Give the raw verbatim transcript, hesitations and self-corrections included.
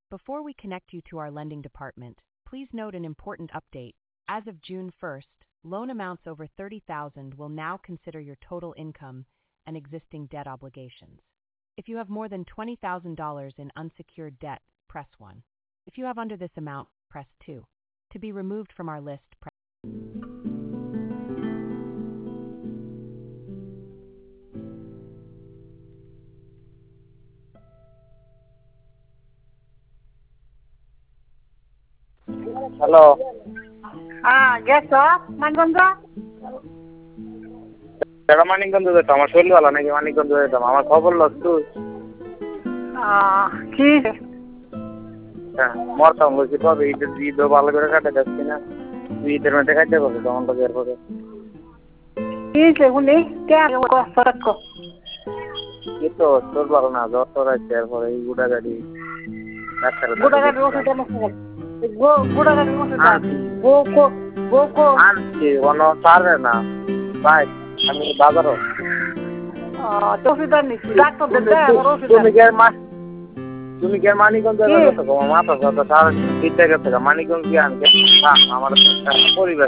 Before we connect you to our lending department, please note an important update. As of June first, loan amounts over thirty thousand dollars will now consider your total income and existing debt obligations. If you have more than twenty thousand dollars in unsecured debt, press one. If you have under this amount, press two. To be removed from our list, press hello. হ্যাঁ গেছো মানগঞ্জ? এটা মানিকগঞ্জ যেতাম, আমার শরীর ভালো নাকি মানিকগঞ্জ যেতাম, আমার খবর লাগতো। কি হ্যাঁ মরতাম বলছি কবে ঈদের ঈদও ভালো করে কাটে যাচ্ছি না, ঈদের মধ্যে খাইতে পারবো তখন তো বের করে কি সেগুলি এই তো তোর ভালো না, জ্বর তোর আছে এরপরে এই গুড়া গাড়ি ডাক্তার গুড়া গাড়ির ওষুধ গুড়া গাড়ির ওষুধ আনছি কোনো সারে না ভাই, আমি বাজারও ওষুধ আনিছি ডাক্তার তুমি কি আর মা তুমি কি আর মানিকগঞ্জ গেছো? মাথা সারা ঠিক গেছে মানিকগঞ্জ কি আনকে আমার পরিবার